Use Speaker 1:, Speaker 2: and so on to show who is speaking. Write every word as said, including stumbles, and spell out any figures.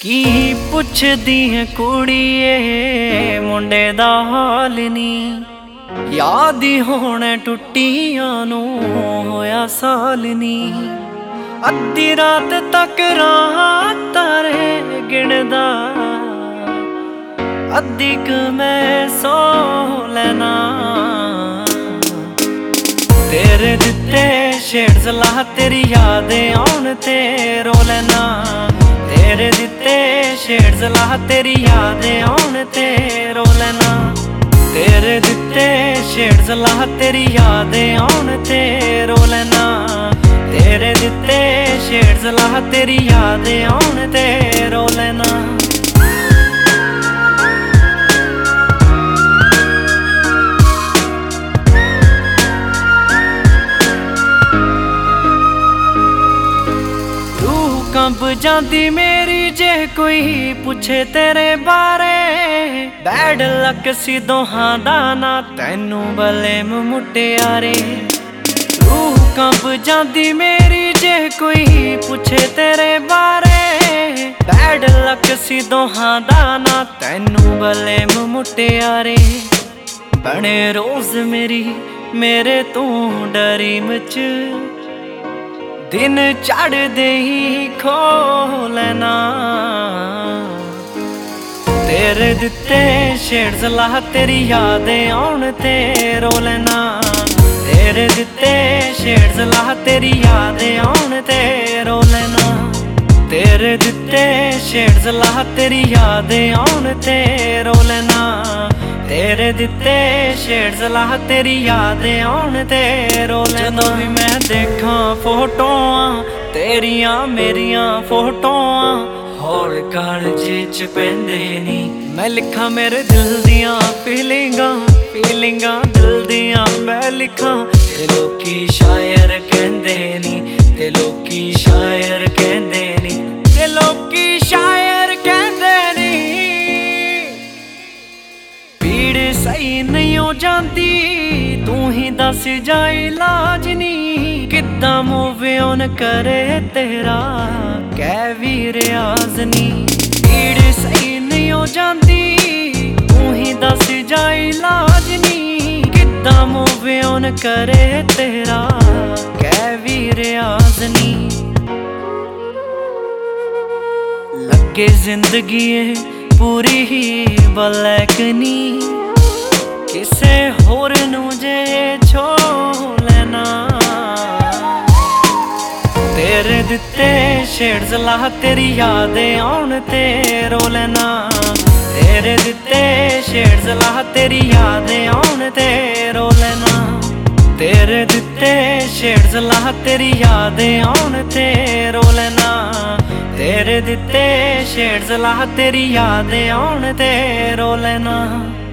Speaker 1: की पुछदी है कुड़िए मुंडे दा हाल नी, याद ही होने टुट्टियां नू होया साल नी। अद्धी रात तक रात तारे गिनदा, अद्धी क मैं सो लेना। तेरे दिते शेड सलाह तेरी यादें आउन ते रो लेना। तेरे दिते शेड सलाह तेरी यादें आउन ते रो लेना। तेरे दिते शेड सलाह तेरी यादें आउन ते रो लेना। तेरे दिते शेड सलाह तेरी यादें आउन ते रो लेना। कंब जाती मेरी जे कोई पूछे तेरे बारे। बैड लक सी दोहां दा ना तैनू बलेम मुटियारे। रूह कंब जाती मेरी जे कोई पूछे तेरे बारे। बैड लक सी दोहां दा ना तैनू बलेम मुटियारे। बने रोज मेरी मेरे तू डरी मच, दिन चढ़दे ही खो लेना। तेरे दिते शेड सलाह तेरी यादें आउन ते रो लेना। तेरे दिते शेड सलाह तेरी यादें आउन ते रो लेना। तेरे दिते शेड सलाह तेरी यादें आउन ते रो लेना। तेरे दिते शेड सलाह तेरी यादें आउन ते रो लेना। जदों भी मैं देखा फोटोआं तेरियां मेरियां फोटोआं, होर कालजे च पैंदे नी। मैं लिखा मेरे दिल दियां फीलिंगां फीलिंगां दिल दियां मैं लिखा। ते लोकी शायर कहंदे नी, ते लोकी शायर कहंदे नी, ते लोकी शायर कहंदे नी। पीड़ सही नहीं हो जाती तू ही दस जा इलाज नी। किद्दां मूव ऑन करे तेरा कै भी रियाज नी। पीड़ सही नहीं हो जाती तू ही दस जा इलाज नी। किद्दां मूव ऑन करे तेरा कै भी रियाज नी। लगे जिंदगी पूरी ही बलैक नी, किसे होर नू जे छो लेना। तेरे दिते शेड सलाह तेरी यादें आउन ते रो लेना। तेरे दिते शेड सलाह तेरी यादें आउन ते रो लेना। तेरे दिते शेड सलाह तेरी यादें आउन ते रो लेना। तेरे दिते शेड सलाह तेरी यादें आउन ते रो लेना।